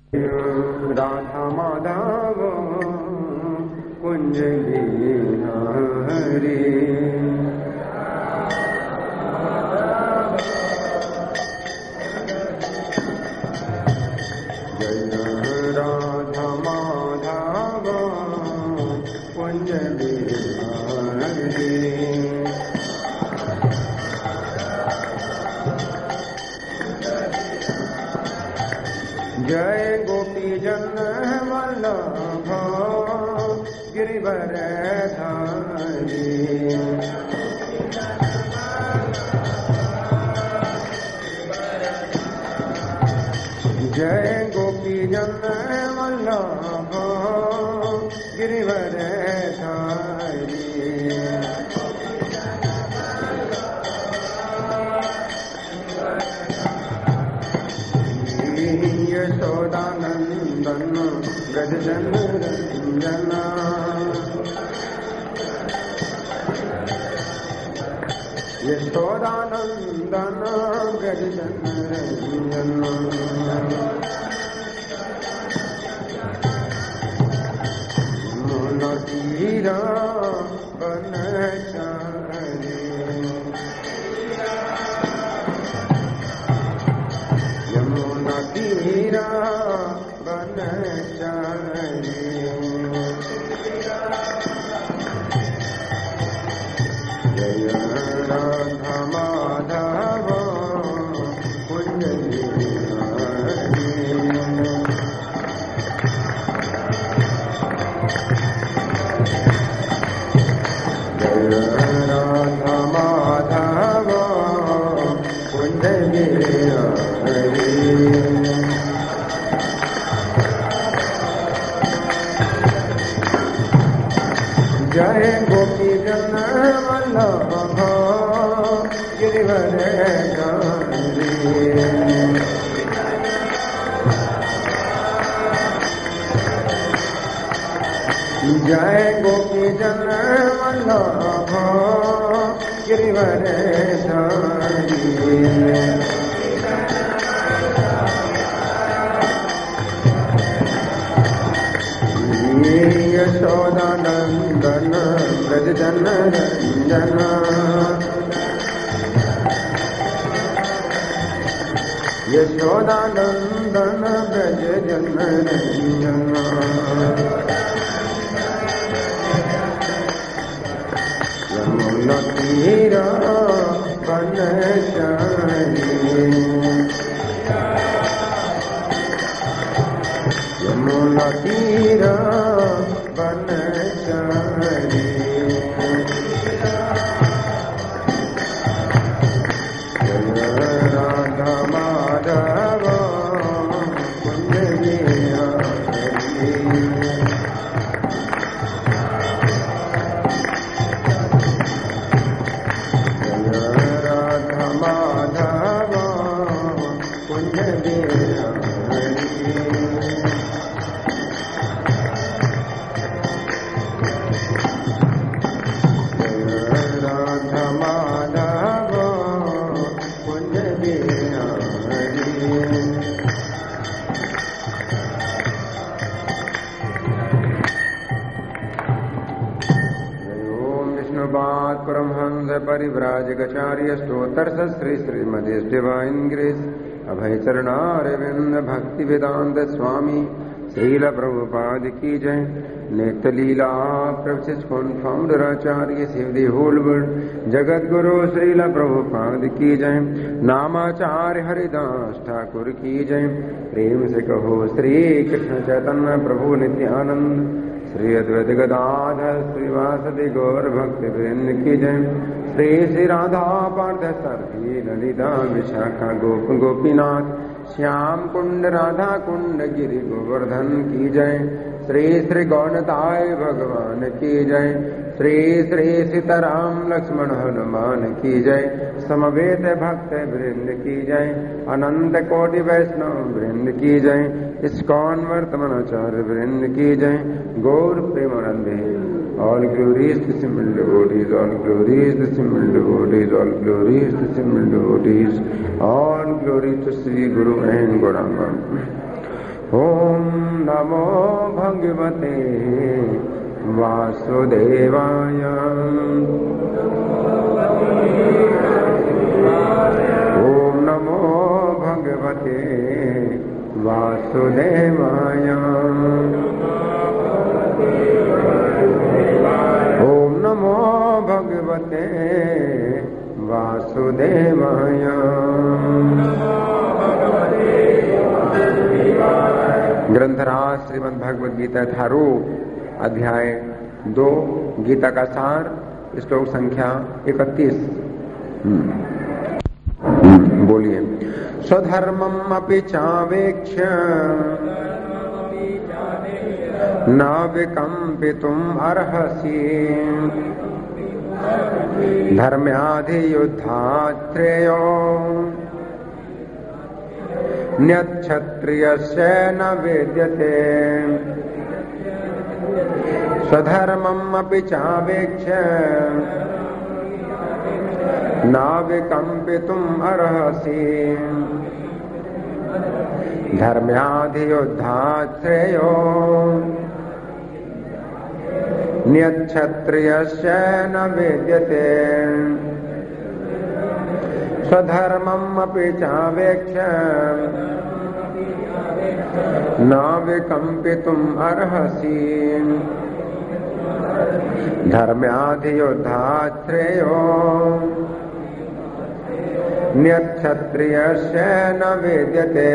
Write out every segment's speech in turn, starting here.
राधा माधव कुंज बिहारी जय राधा माधव कुंज बिहारी जय गोपी जन वल्लभ गिरिवर धारी जय गोपी जन वल्लभ गिरिवर धारी यशोदानंदन ब्रज जन रंजना यशोदानंदन ब्रज जन रंजना मन तीरा बनचारी यमुना तीरा बनचारी जय राधा माधव कुंज बिहारी जय राधा माधव कुंज बिहारी जय गोपी जन वल्लभ गिरिवर धारी जय गोपी जन वल्लभ गिरिवर धारी यशोदानंदन ब्रज जन रंजना यशोदानंदन ब्रज जन रंजना यमुना तीरा बनचारी यमुना तीरा बनचारी जय राधा माधव कुंज बिहारी जय राधा माधव कुंज बिहारी परमहंस परिव्राजकाचार्य स्तोत्र श्री श्रीमती डिवाइन ग्रेस अभय चरणारविंद भक्ति वेदांत स्वामी श्रील प्रभुपाद की जय नित्य लीला प्रवचित फाउंडर आचार्य शिव दी होल वर्ल्ड जगत गुरु श्रील प्रभुपाद की जय नामाचार्य हरिदास ठाकुर की जय प्रेम से कहो श्री कृष्ण चैतन्य प्रभु नित्यानंद श्री अद्वैत गदाधर श्रीवासदि गौर भक्ति वृंद की जय श्री श्री राधा पार्थ सारथी ललिता विशाखा गोप गोपीनाथ श्याम कुंड राधा कुंड गिरि गोवर्धन की जय श्री श्री गौणताय भगवान की जय श्री श्री सीताराम लक्ष्मण हनुमान की जय समवेत भक्त वृंद की जय अनंत कोटि वैष्णव वृंद की जय इस्कॉन वर्तमानाचार्य वृंद की जय गौर प्रेमानंदे all glories to simple devotees, all glories to simple devotees, all glories to simple devotees, all glory to Sri Guru and Gauranga. ओम नमो भगवते वासुदेवाय। ओम नमो भगवते वासुदेवाय। ओम नमो भगवते वासुदेवाय। ग्रंथराज श्रीमद् भगवद गीता यथारूप अध्याय 2 गीता का सार श्लोक संख्या 31। बोलिए। स्वधर्मम अपि चावेक्ष्य न विकम्पितुम् अर्हसि धर्म्याधियुद्धात् श्रेयो न्यक्षत्रियस्य न विद्यते। स्वधर्मम् अपि चावेक्ष्य न विकम्पितुम् अर्हसि धर्म्याधियुद्धात् श्रेयो न्यक्षत्रियस्य न विद्यते। स्वधर्मम् अपि चावेक्ष्य न विकम्पितुम् अर्हसि धर्म्याधियुद्धात् श्रेयो न्यक्षत्रियस्य न विद्यते।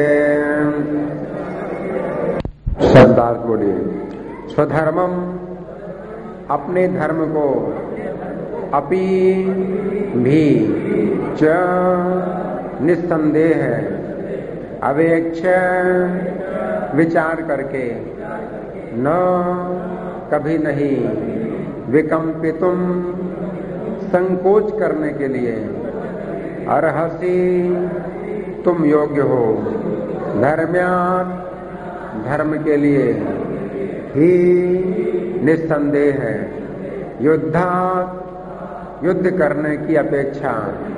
शब्दार्थ बोलिए। स्वधर्मम अपने धर्म को, अपि भी, च निस्संदेह है, अवेक्ष विचार करके, न कभी नहीं, विकम्पितुम संकोच करने के लिए, अर्हसि तुम योग्य हो, धर्म्यात् धर्म के लिए, ही निस्संदेह है, युद्धात् युद्ध करने की अपेक्षा,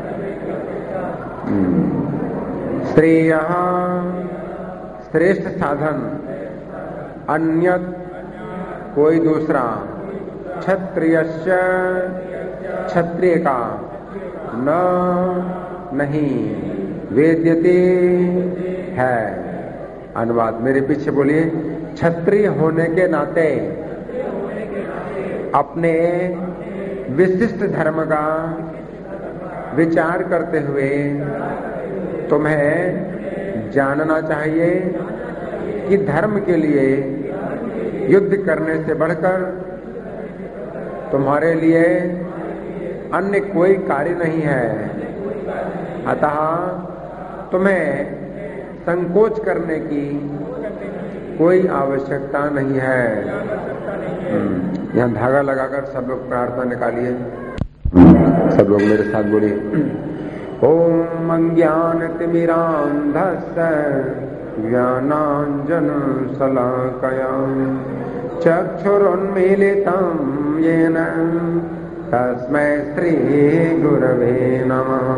श्रेयः श्रेष्ठ साधन, अन्यत कोई दूसरा, क्षत्रियस्य क्षत्रिय का, न नहीं, वेद्यते है। अनुवाद मेरे पीछे बोलिए। क्षत्रिय होने के नाते अपने विशिष्ट धर्म का विचार करते हुए तुम्हें जानना चाहिए कि धर्म के लिए युद्ध करने से बढ़कर तुम्हारे लिए अन्य कोई कार्य नहीं है। अतः तुम्हें संकोच करने की कोई आवश्यकता नहीं है। यहाँ धागा लगाकर सब लोग प्रार्थना निकालिए। सब लोग मेरे साथ बोलिए। ओम अज्ञानतिमिरान्धस्य ज्ञानाञ्जनशलाकया चक्षुरुन्मीलितं येन तस्मै श्रीगुरवे नमः।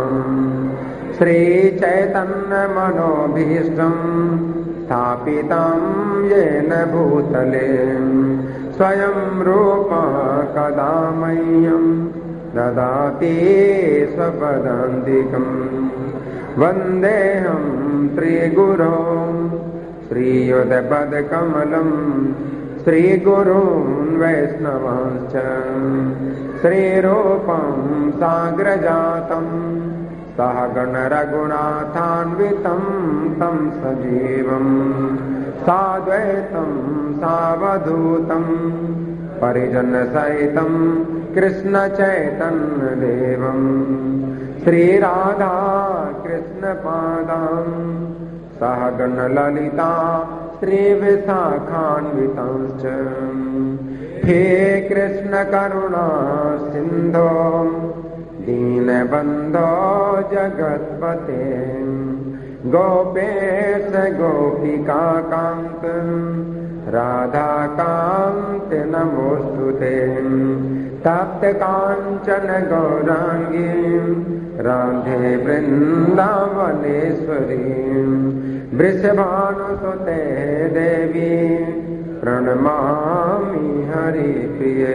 श्रीचैतन्यमनोभीष्टं स्थापितं येन भूतले स्वयं रूपः कदा मह्यं ददाति स्वपदान्तिकम्। वन्देऽहं श्रीगुरो श्रीयुतपदकमलं श्रीगुरून् वैष्णवांश्च श्रीरूपं साग्रजातं सहगण रघुनाथान्वितं तं सजीवं साद्वैतं सावधूतं परिजनसहितं कृष्ण चैतन्य देवं श्रीराधा कृष्ण पादां सहगण ललिता श्रीविशाखान्वितांश्च। हे कृष्ण करुणा सिन्धो दीनबन्धो जगत्पते गोपेश गोपिका कान्त राधाकान्त नमोस्तुते। तप्त काञ्चन गौरांगी राधे वृन्दावनेश्वरी वृषभानुसुते देवी प्रणमामि हरिप्रिये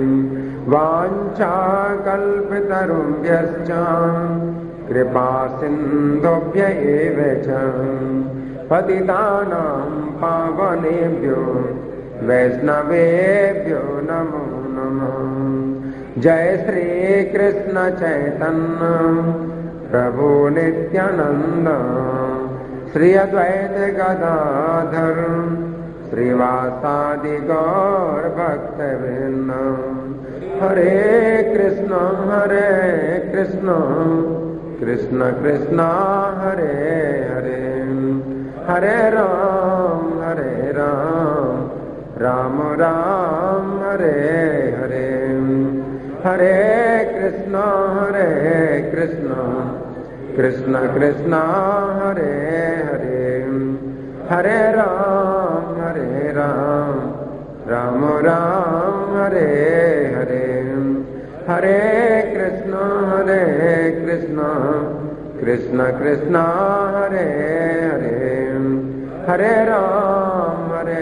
वाञ्छाकल्पतरुभ्यश्च कृपा सिन्धुभ्य एव च पतितानां पावनेभ्यो वैष्णवेभ्यो नमो नमः। जय श्री कृष्ण चैतन्य प्रभु नित्यानंद श्री अद्वैत गदाधर श्रीवासादि गौर भक्तवृंद। हरे कृष्ण कृष्ण कृष्ण हरे हरे, हरे राम राम राम हरे हरे, हरे कृष्ण कृष्ण कृष्ण हरे हरे, हरे राम राम राम हरे हरे, हरे कृष्ण कृष्ण कृष्ण हरे हरे, हरे राम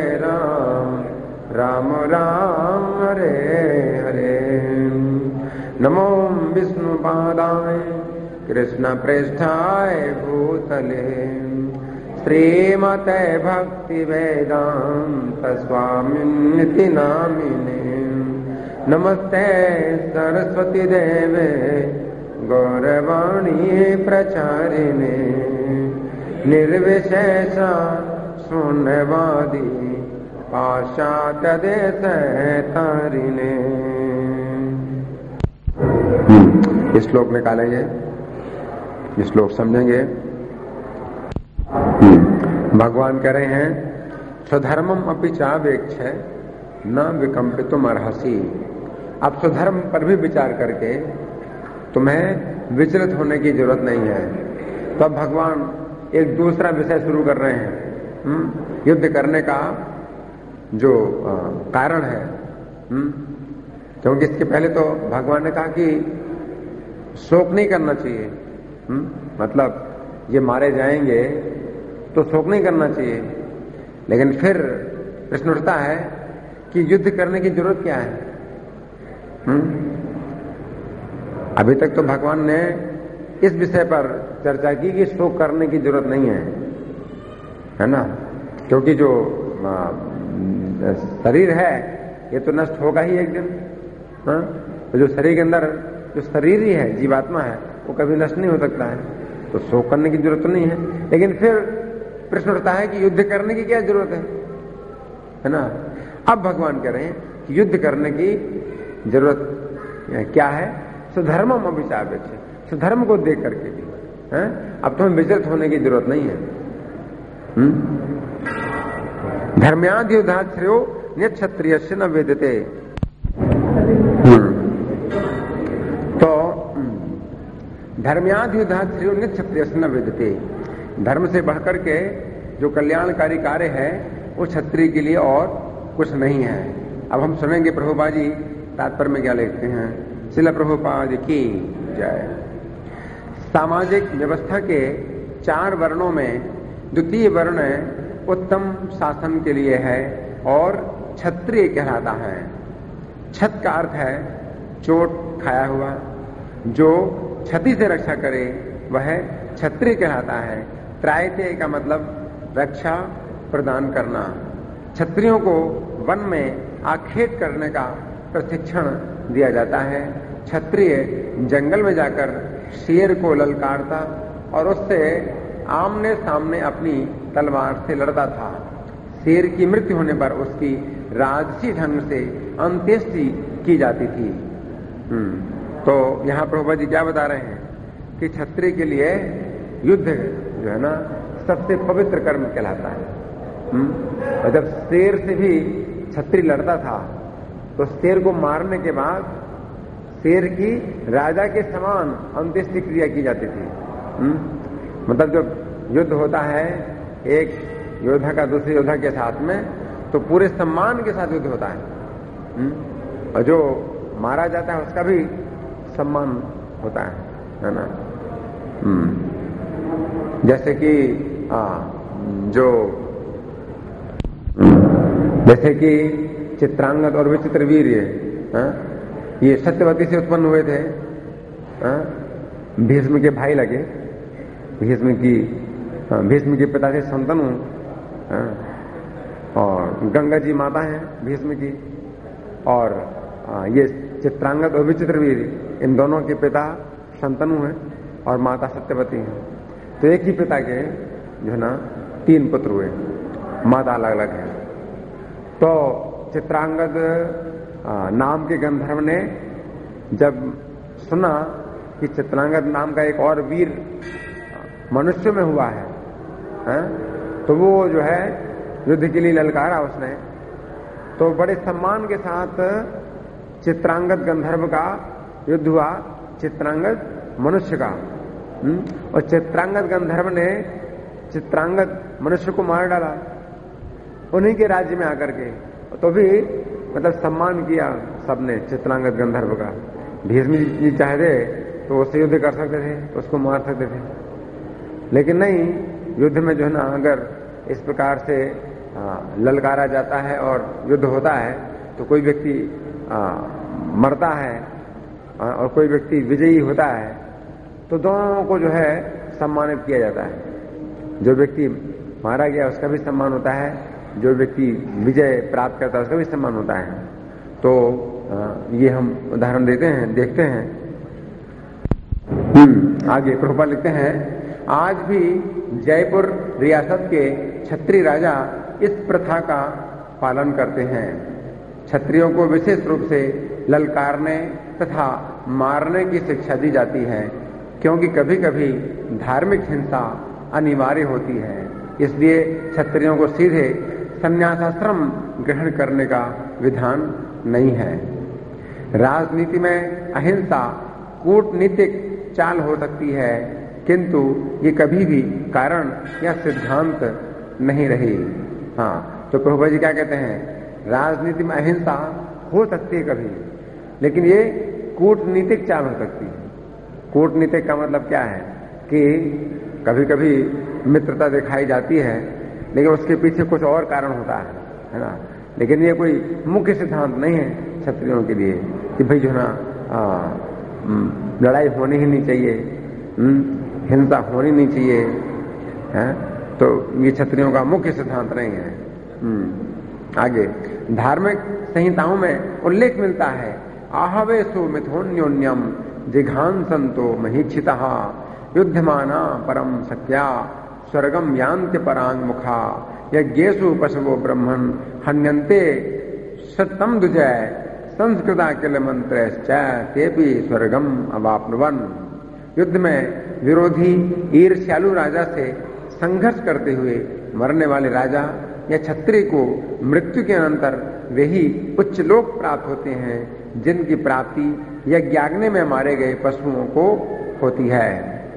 राम राम हरे हरे। नमो विष्णुपादाय कृष्ण प्रेष्ठाय भूतले श्रीमते भक्ति वेदांत स्वामिनिति नामिने। नमस्ते सरस्वती देवे गौरवाणी प्रचारिणे निर्विशेष शून्यवादी पाश्चात्य देश तारिणे। इस श्लोक निकालेंगे, इस श्लोक समझेंगे। भगवान कह रहे हैं स्वधर्मम अपि चावेक्ष न विकंपितुम अर्हसि। अब स्वधर्म पर भी विचार करके तुम्हें विचलित होने की जरूरत नहीं है। तो अब भगवान एक दूसरा विषय शुरू कर रहे हैं, युद्ध करने का जो कारण है। क्योंकि इसके पहले तो भगवान ने कहा कि शोक नहीं करना चाहिए, मतलब ये मारे जाएंगे तो शोक नहीं करना चाहिए। लेकिन फिर प्रश्न उठता है कि युद्ध करने की जरूरत क्या है? अभी तक तो भगवान ने इस विषय पर चर्चा की कि शोक करने की जरूरत नहीं है ना, क्योंकि जो शरीर है ये तो नष्ट होगा ही एक दिन। तो जो शरीर के अंदर जो शरीर ही है, जीवात्मा है, वो कभी नष्ट नहीं हो सकता है, तो शोक करने की जरूरत तो नहीं है। लेकिन फिर प्रश्न उठता है कि युद्ध करने की क्या जरूरत है ना। अब भगवान कह रहे हैं कि युद्ध करने की जरूरत क्या है? स्वधर्मम अपि चावेक्ष, स्वधर्म को देख करके भी है। अब तुम्हें विचलित होने की जरूरत नहीं है। धर्म्यादि युद्धाश्रयो निक्षत्रियस्य न वेदते। तो धर्म्यादि युद्धाश्रयो निक्षत्रियस्य न वेदते, धर्म से बढ़कर के जो कल्याणकारी कार्य है वो क्षत्रिय के लिए और कुछ नहीं है। अब हम सुनेंगे प्रभुपाद जी तात्पर्य में क्या लिखते हैं। श्रील प्रभुपाद की जय। सामाजिक व्यवस्था के 4 वर्णों में द्वितीय वर्ण उत्तम शासन के लिए है और क्षत्रिय कहलाता है। छत का अर्थ है चोट खाया हुआ, जो क्षति से रक्षा करे वह क्षत्रिय कहलाता है। त्रायते का मतलब रक्षा प्रदान करना। क्षत्रियों को वन में आखेट करने का प्रशिक्षण दिया जाता है। क्षत्रिय जंगल में जाकर शेर को ललकारता और उससे आमने सामने अपनी तलवार से लड़ता था। शेर की मृत्यु होने पर उसकी राजसी ढंग से अंत्येष्टि की जाती थी। तो यहाँ प्रभुपाद जी क्या बता रहे हैं कि क्षत्रिय के लिए युद्ध जो है ना सबसे पवित्र कर्म कहलाता है। और जब शेर से भी क्षत्रिय लड़ता था तो शेर को मारने के बाद शेर की राजा के समान अंत्येष्टि क्रिया की जाती थी। मतलब जब युद्ध होता है एक योद्धा का दूसरे योद्धा के साथ में, तो पूरे सम्मान के साथ युद्ध होता है। और जो मारा जाता है उसका भी सम्मान होता है ना। जैसे कि जो जैसे कि चित्रांगद और विचित्र वीर्य, ये सत्यवती से उत्पन्न हुए थे, भीष्म के भाई लगे, भीष्म के पिता से संतनु, और गंगा जी माता हैं भीष्म की, और ये चित्रांगद और विचित्रवीर, इन दोनों के पिता शंतनु हैं और माता सत्यवती हैं। तो एक ही पिता के जो है ना 3 पुत्र हुए, माता अलग अलग है। तो चित्रांगद नाम के गंधर्व ने जब सुना कि चित्रांगद नाम का एक और वीर मनुष्य में हुआ है, तो वो जो है युद्ध के लिए ललकारा उसने। तो बड़े सम्मान के साथ चित्रांगद गंधर्व का युद्ध हुआ चित्रांगद मनुष्य का, और चित्रांगद गंधर्व ने चित्रांगद मनुष्य को मार डाला उन्हीं के राज्य में आकर के। तो भी मतलब सम्मान किया सबने चित्रांगद गंधर्व का। भीष्म जी चाहते तो उससे युद्ध कर सकते थे, उसको मार सकते थे, लेकिन नहीं, युद्ध में जो है ना अगर इस प्रकार से ललकारा जाता है और युद्ध होता है तो कोई व्यक्ति मरता है और कोई व्यक्ति विजयी होता है, तो दोनों को जो है सम्मानित किया जाता है। जो व्यक्ति मारा गया उसका भी सम्मान होता है, जो व्यक्ति विजय प्राप्त करता है उसका भी सम्मान होता है। तो ये हम उदाहरण देखते हैं। आगे प्रभुपाद लिखते हैं, आज भी जयपुर रियासत के क्षत्रिय राजा इस प्रथा का पालन करते हैं। क्षत्रियों को विशेष रूप से ललकारने तथा मारने की शिक्षा दी जाती है, क्योंकि कभी कभी धार्मिक हिंसा अनिवार्य होती है। इसलिए क्षत्रियों को सीधे संन्यासाश्रम ग्रहण करने का विधान नहीं है। राजनीति में अहिंसा कूटनीतिक चाल हो सकती है, किंतु ये कभी भी कारण या सिद्धांत नहीं रही। तो प्रभुपाद जी क्या कहते हैं, राजनीति में अहिंसा हो सकती है कभी, लेकिन ये कूटनीतिक चाल हो सकती है। कूटनीतिक का मतलब क्या है कि कभी कभी मित्रता दिखाई जाती है, लेकिन उसके पीछे कुछ और कारण होता है ना। लेकिन ये कोई मुख्य सिद्धांत नहीं है क्षत्रियों के लिए कि भाई जो है ना लड़ाई होनी ही नहीं चाहिए, हिंसा होनी नहीं चाहिए, तो ये क्षत्रियों का मुख्य सिद्धांत नहीं है। आगे धार्मिक संहिताओं में उल्लेख मिलता है, आहवेशो मिथोन्योन्यम जिघांसंतो महीक्षितः युद्धमाना परम सत्या स्वर्गम यान्ति परांग मुखा यज्ञेषु पशवो ब्रह्मन् हन्यन्ते सतम दुजय संस्कृता किल मंत्रश्च तेपि स्वर्गम अवाप्नुवन। युद्ध में विरोधी ईर्ष्यालु राजा से संघर्ष करते हुए मरने वाले राजा या क्षत्रिय को मृत्यु के अनंतर वे ही उच्च लोक प्राप्त होते हैं, जिनकी प्राप्ति यज्ञाग्नि में मारे गए पशुओं को होती है।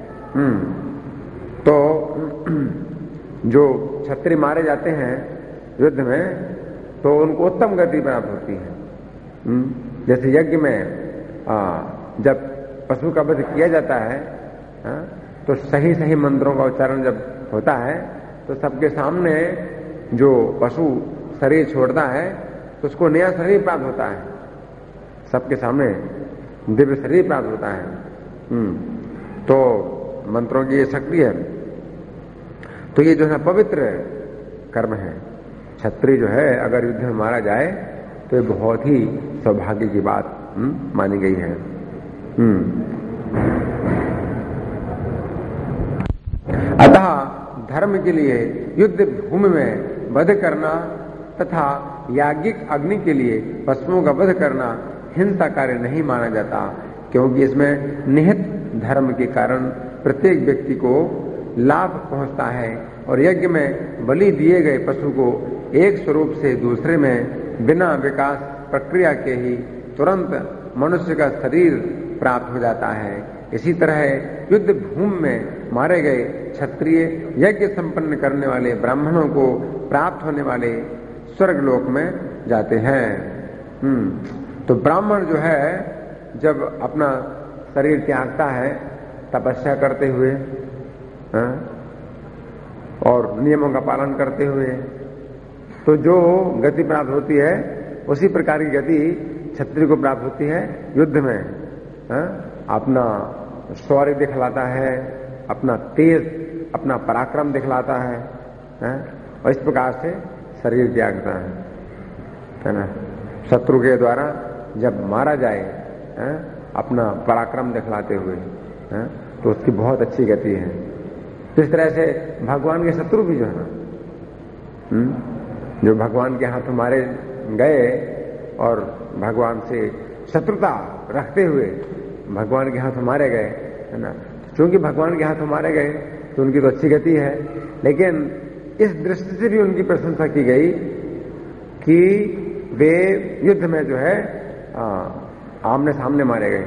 तो जो क्षत्रिय मारे जाते हैं युद्ध में, तो उनको उत्तम गति प्राप्त होती है। जैसे यज्ञ में जब पशु का वध किया जाता है, तो सही सही मंत्रों का उच्चारण जब होता है तो सबके सामने जो पशु शरीर छोड़ता है तो उसको नया शरीर प्राप्त होता है, सबके सामने दिव्य शरीर प्राप्त होता है। तो मंत्रों की ये शक्ति है। तो ये जो है पवित्र कर्म है। क्षत्रिय जो है अगर युद्ध में मारा जाए तो ये बहुत ही सौभाग्य की बात मानी गई है। अतः धर्म के लिए युद्ध भूमि में वध करना तथा याज्ञिक अग्नि के लिए पशुओं का वध करना हिंसा कार्य नहीं माना जाता, क्योंकि इसमें निहित धर्म के कारण प्रत्येक व्यक्ति को लाभ पहुंचता है और यज्ञ में बलि दिए गए पशु को एक स्वरूप से दूसरे में बिना विकास प्रक्रिया के ही तुरंत मनुष्य का शरीर प्राप्त हो जाता है। इसी तरह युद्ध भूमि में मारे गए क्षत्रिय यज्ञ संपन्न करने वाले ब्राह्मणों को प्राप्त होने वाले स्वर्ग लोक में जाते हैं। तो ब्राह्मण जो है जब अपना शरीर त्यागता है तपस्या करते हुए और नियमों का पालन करते हुए, तो जो गति प्राप्त होती है उसी प्रकार की गति क्षत्रिय को प्राप्त होती है युद्ध में। अपना शौर्य दिखलाता है, अपना तेज, अपना पराक्रम दिखलाता है, और इस प्रकार से शरीर त्यागता है ना। शत्रु के द्वारा जब मारा जाए अपना पराक्रम दिखलाते हुए, तो उसकी बहुत अच्छी गति है। इस तरह से भगवान के शत्रु भी जो है ना, जो भगवान के हाथ मारे गए और भगवान से शत्रुता रखते हुए भगवान के हाथ मारे गए, है ना। क्योंकि भगवान के हाथ मारे गए तो उनकी तो अच्छी गति है, लेकिन इस दृष्टि से भी उनकी प्रशंसा की गई कि वे युद्ध में जो है आमने सामने मारे गए।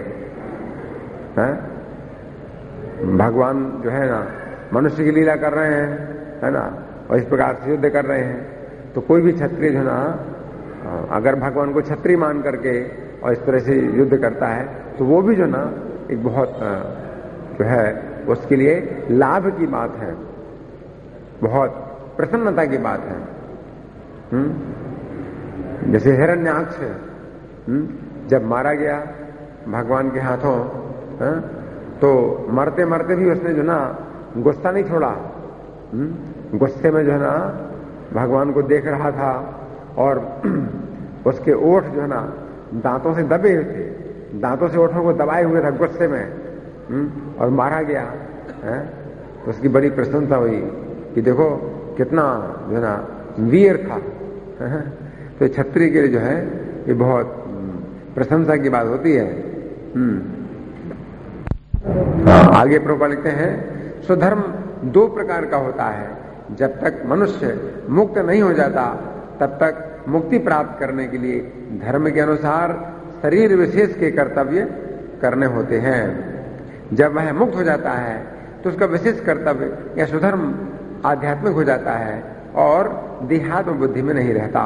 भगवान जो है ना मनुष्य की लीला कर रहे हैं, है ना, और इस प्रकार से युद्ध कर रहे हैं। तो कोई भी क्षत्रिय जो ना अगर भगवान को क्षत्रिय मान करके और इस तरह से युद्ध करता है तो वो भी जो ना एक बहुत जो है उसके लिए लाभ की बात है, बहुत प्रसन्नता की बात है। जैसे हिरण्याक्ष जब मारा गया भगवान के हाथों, तो मरते मरते भी उसने जो ना गुस्सा नहीं छोड़ा। गुस्से में जो है ना भगवान को देख रहा था और उसके ओठ जो है ना दांतों से दबे हुए थे, दांतों से ओठों को दबाए हुए था गुस्से में, और मारा गया। तो उसकी बड़ी प्रशंसा हुई कि देखो कितना जो है ना वीर था। तो क्षत्रिय के लिए जो है ये बहुत प्रशंसा की बात होती है। आगे प्रभुपाद लिखते हैं, स्वधर्म दो प्रकार का होता है। जब तक मनुष्य मुक्त नहीं हो जाता तब तक मुक्ति प्राप्त करने के लिए धर्म के अनुसार शरीर विशेष के कर्तव्य करने होते हैं। जब वह मुक्त हो जाता है तो उसका विशेष कर्तव्य या स्वधर्म आध्यात्मिक हो जाता है और देहात्म बुद्धि में नहीं रहता।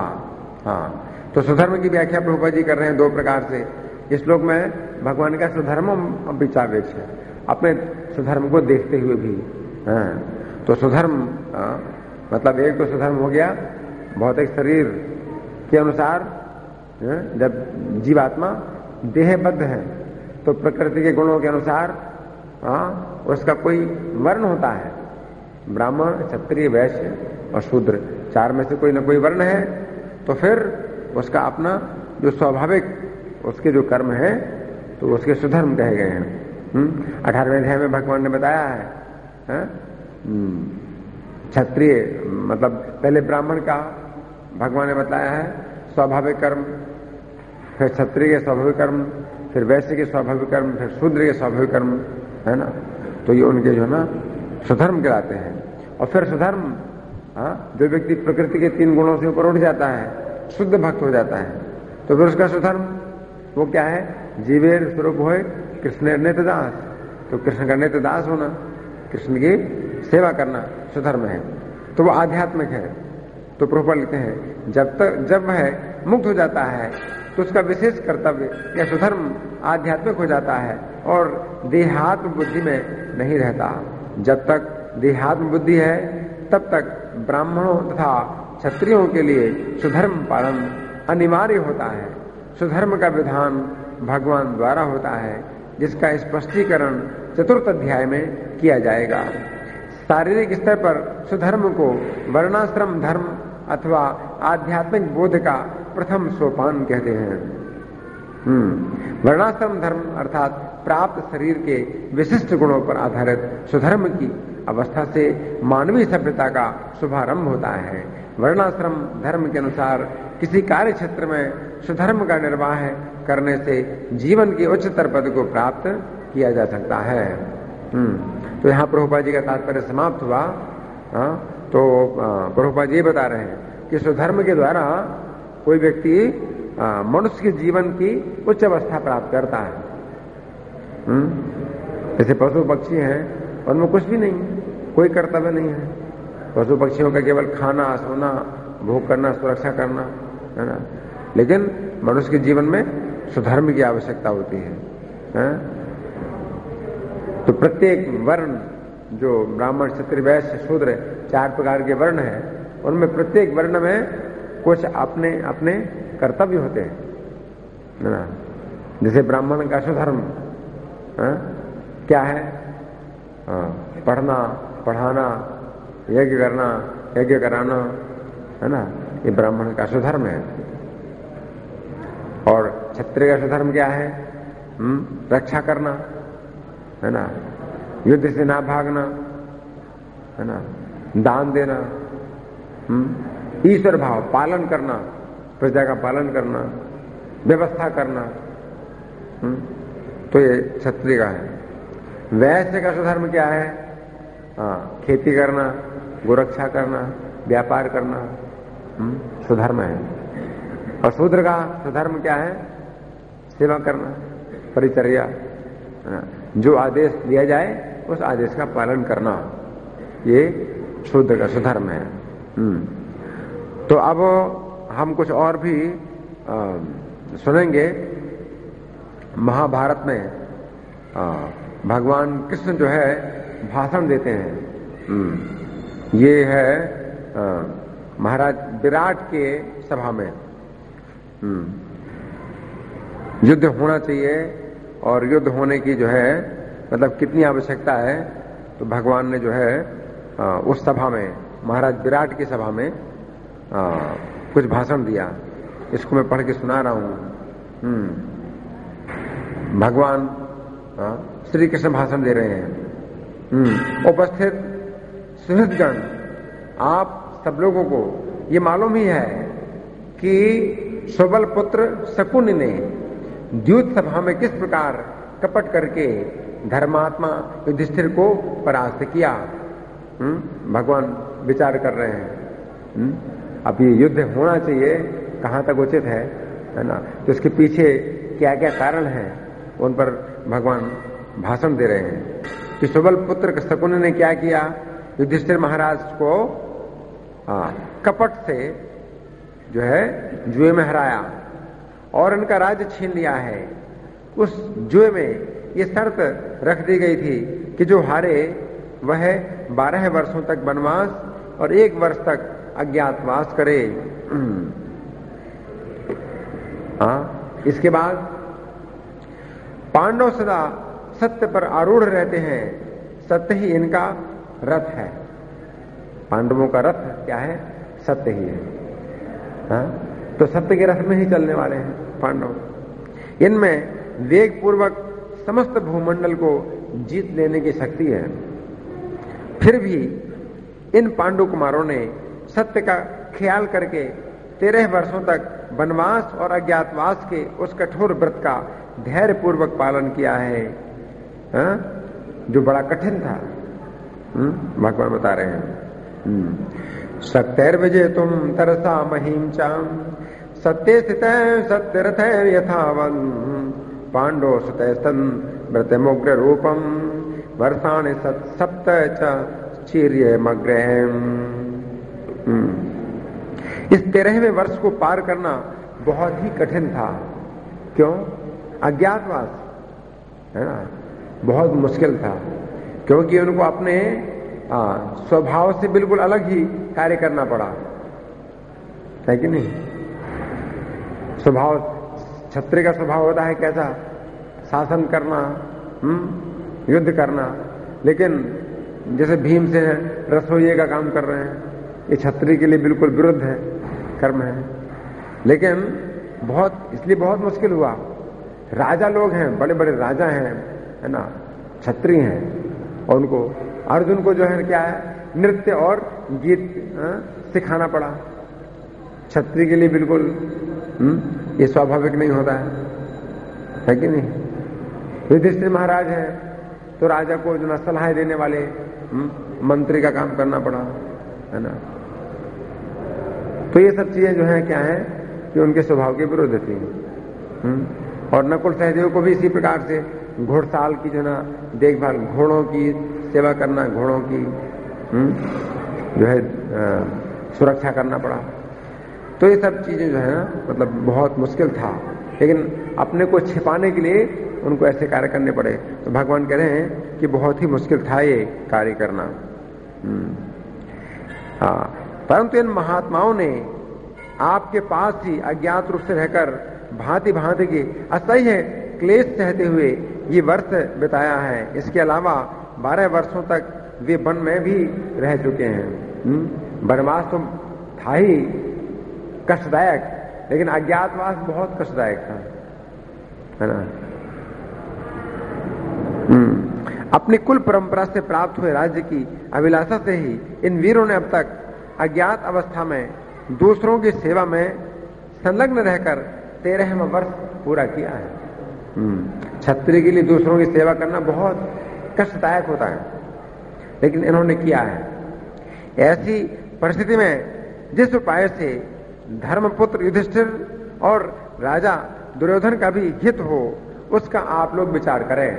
तो स्वधर्म की व्याख्या प्रभुपाद जी कर रहे हैं दो प्रकार से। इस श्लोक में भगवान का स्वधर्म विचावेक्ष है, अपने स्वधर्म को देखते हुए भी। तो स्वधर्म मतलब एक तो स्वधर्म हो गया भौतिक शरीर के अनुसार, जब जीवात्मा देहबद्ध है तो प्रकृति के गुणों के अनुसार उसका कोई वर्ण होता है, ब्राह्मण, क्षत्रिय, वैश्य और शूद्र, चार में से कोई ना कोई वर्ण है। तो फिर उसका अपना जो स्वाभाविक उसके जो कर्म है तो उसके स्वधर्म कहे गए हैं। 18वें अध्याय में भगवान ने बताया है क्षत्रिय मतलब पहले ब्राह्मण का भगवान ने बताया है स्वाभाविक कर्म, फिर क्षत्रिय के स्वाभाविक कर्म, फिर वैश्य के स्वाभाविक कर्म, फिर शूद्र के स्वाभाविक कर्म, है ना। तो ये उनके जो है ना स्वधर्म कहलाते हैं। और फिर स्वधर्म जो व्यक्ति प्रकृति के 3 गुणों से ऊपर उठ जाता है, शुद्ध भक्त हो जाता है, तो फिर उसका स्वधर्म वो क्या है, जीवेर स्वरूप होए कृष्ण नित्य दास। तो कृष्ण का नित्य दास होना, कृष्ण की सेवा करना स्वधर्म है, तो वो आध्यात्मिक है। तो प्रभुपाद लिखते हैं जब वह मुक्त हो जाता है तो उसका विशेष कर्तव्य या स्वधर्म आध्यात्मिक हो जाता है और देहात्म बुद्धि में नहीं रहता। जब तक देहात्म बुद्धि है तब तक ब्राह्मणों तथा क्षत्रियों के लिए स्वधर्म पालन अनिवार्य होता है। स्वधर्म का विधान भगवान द्वारा होता है, जिसका स्पष्टीकरण 4th अध्याय में किया जाएगा। शारीरिक स्तर पर स्वधर्म को वर्णाश्रम धर्म अथवा आध्यात्मिक बोध का प्रथम सोपान कहते हैं। वर्णाश्रम धर्म अर्थात प्राप्त शरीर के विशिष्ट गुणों पर आधारित स्वधर्म की अवस्था से मानवीय सभ्यता का शुभारंभ होता है। वर्णाश्रम धर्म के अनुसार किसी कार्य क्षेत्र में स्वधर्म का निर्वाह करने से जीवन के उच्चतर पद को प्राप्त किया जा सकता है। तो यहाँ प्रभुपाद जी का तात्पर्य समाप्त हुआ। तो प्रभुपाद जी बता रहे हैं कि स्वधर्म के द्वारा कोई व्यक्ति मनुष्य के जीवन की उच्च अवस्था प्राप्त करता है। जैसे पशु पक्षी हैं उनमें कुछ भी नहीं है, कोई कर्तव्य नहीं है। पशु पक्षियों का केवल खाना, सोना, भोग करना, सुरक्षा करना, है ना। लेकिन मनुष्य के जीवन में स्वधर्म की आवश्यकता होती है। तो प्रत्येक वर्ण जो ब्राह्मण, क्षत्रिय, वैश्य, शूद्र 4 प्रकार के वर्ण हैं, उनमें प्रत्येक वर्ण में कुछ अपने अपने कर्तव्य होते हैं ना। जैसे ब्राह्मण का स्वधर्म क्या है? पढ़ना, पढ़ाना, यज्ञ करना, यज्ञ कराना, है ना, ये ब्राह्मण का स्वधर्म है। और क्षत्रिय का स्वधर्म क्या है? रक्षा करना, है ना, युद्ध से ना भागना, है ना, दान देना, ईश्वर भाव पालन करना, प्रजा का पालन करना, व्यवस्था करना, तो ये क्षत्रिय का है। वैश्य का स्वधर्म क्या है? खेती करना, गोरक्षा करना, व्यापार करना, स्वधर्म है। और शूद्र का स्वधर्म क्या है? सेवा करना, परिचर्या, जो आदेश दिया जाए उस आदेश का पालन करना, ये शूद्र का स्वधर्म है। तो अब हम कुछ और भी सुनेंगे। महाभारत में भगवान कृष्ण जो है भाषण देते हैं। ये है महाराज विराट के सभा में। युद्ध होना चाहिए और युद्ध होने की जो है मतलब कितनी आवश्यकता है, तो भगवान ने जो है उस सभा में, महाराज विराट की सभा में कुछ भाषण दिया। इसको मैं पढ़ के सुना रहा हूं। भगवान श्री कृष्ण भाषण दे रहे हैं। उपस्थित सुहृदगण, आप सब लोगों को ये मालूम ही है कि सुबल पुत्र शकुनि ने द्यूत सभा में किस प्रकार कपट करके धर्मात्मा युधिष्ठिर को परास्त किया। भगवान विचार कर रहे हैं। अब ये युद्ध होना चाहिए, कहां तक उचित है ना, तो इसके पीछे क्या क्या कारण है उन पर भगवान भाषण दे रहे हैं कि सुबल पुत्र शकुनि ने क्या किया, युधिष्ठिर महाराज को कपट से जो है जुए में हराया और इनका राज्य छीन लिया है। उस जुए में ये शर्त रख दी गई थी कि जो हारे वह 12 वर्षों तक वनवास और 1 वर्ष तक अज्ञातवास करे। इसके बाद पांडव सदा सत्य पर आरूढ़ रहते हैं, सत्य ही इनका रथ है। पांडवों का रथ क्या है? सत्य ही है। तो सत्य के रथ में ही चलने वाले हैं पांडव। इनमें वेग पूर्वक समस्त भूमंडल को जीत लेने की शक्ति है। फिर भी इन पांडु कुमारों ने सत्य का ख्याल करके 13 वर्षों तक वनवास और अज्ञातवास के उस कठोर व्रत का धैर्य पूर्वक पालन किया है, जो बड़ा कठिन था। भगवान बता रहे हैं, सत्यर्विजय तुम तरसा महीम चाम सत्य स्थित सत्यरथ यथावन पांडो सुतस्तन व्रत मुग्र रूपम वर्षाणि सप्त चीर्य मग्रहम। इस 13वें वर्ष को पार करना बहुत ही कठिन था। क्यों? अज्ञातवास है ना, बहुत मुश्किल था, क्योंकि उनको अपने स्वभाव से बिल्कुल अलग ही कार्य करना पड़ा, है कि नहीं? स्वभाव, क्षत्रिय का स्वभाव होता है कैसा? शासन करना, युद्ध करना। लेकिन जैसे भीम से रसोइये का काम कर रहे हैं, ये क्षत्रिय के लिए बिल्कुल विरुद्ध है, कर्म है। लेकिन इसलिए बहुत मुश्किल हुआ। राजा लोग हैं, बड़े बड़े राजा हैं, है ना, क्षत्रिय हैं, और उनको अर्जुन को जो है क्या है, नृत्य और गीत सिखाना पड़ा। क्षत्रिय के लिए बिल्कुल ये स्वाभाविक नहीं होता है कि नहीं? युधिष्ठिर महाराज हैं तो राजा को जो ना सलाह देने वाले मंत्री का काम करना पड़ा, है ना। तो ये सब चीजें जो है क्या है कि उनके स्वभाव के विरुद्ध थी। और नकुल सहदेव को भी इसी प्रकार से घोड़साल की जो ना देखभाल, घोड़ों की सेवा करना, घोड़ों की जो है सुरक्षा करना पड़ा। तो ये सब चीजें जो है ना मतलब बहुत मुश्किल था, लेकिन अपने को छिपाने के लिए उनको ऐसे कार्य करने पड़े। तो भगवान कह रहे हैं कि बहुत ही मुश्किल था ये कार्य करना। परंतु इन महात्माओं ने आपके पास ही अज्ञात रूप से रहकर भांति भांति के असह्य क्लेश सहते हुए ये वर्ष बिताया है। इसके अलावा 12 वर्षों तक वे वन में भी रह चुके हैं। वनवास तो था ही कष्टदायक, लेकिन अज्ञातवास बहुत कष्टदायक था, है ना। अपनी कुल परंपरा से प्राप्त हुए राज्य की अभिलाषा से ही इन वीरों ने अब तक अज्ञात अवस्था में दूसरों की सेवा में संलग्न रहकर 13वां वर्ष पूरा किया है। क्षत्रिय के लिए दूसरों की सेवा करना बहुत कष्टदायक होता है, लेकिन इन्होंने किया है। ऐसी परिस्थिति में जिस उपाय से धर्मपुत्र युधिष्ठिर और राजा दुर्योधन का भी हित हो, उसका आप लोग विचार करें।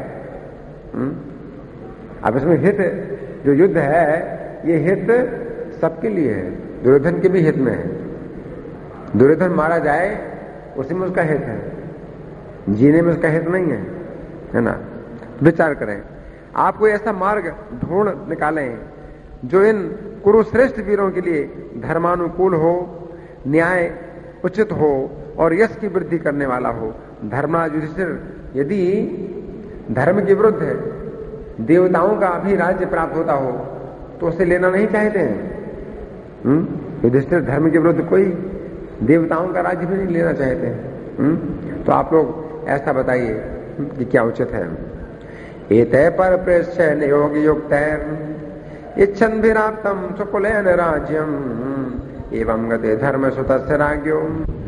अब इसमें हित, जो युद्ध है, ये हित सबके लिए है, दुर्योधन के भी हित में है। दुर्योधन मारा जाए उसी में उसका हित है, जीने में उसका हित नहीं है ना। विचार करें, आप कोई ऐसा मार्ग ढूंढ निकालें जो इन कुरुश्रेष्ठ वीरों के लिए धर्मानुकूल हो, न्याय उचित हो और यश की वृद्धि करने वाला हो। धर्मराज युधिष्ठिर यदि धर्म के विरुद्ध है, देवताओं का भी राज्य प्राप्त होता हो, तो उसे लेना नहीं चाहते हैं। युधिष्ठिर धर्म के विरुद्ध कोई देवताओं का राज्य भी नहीं लेना चाहते हैं। तो आप लोग ऐसा बताइए कि क्या उचित है। एतय पर प्रेष्य नियोग युक्त इच्छन विराप्तम सुकुलेन राज्यम एवं गते धर्म सुतस्य राज्ञो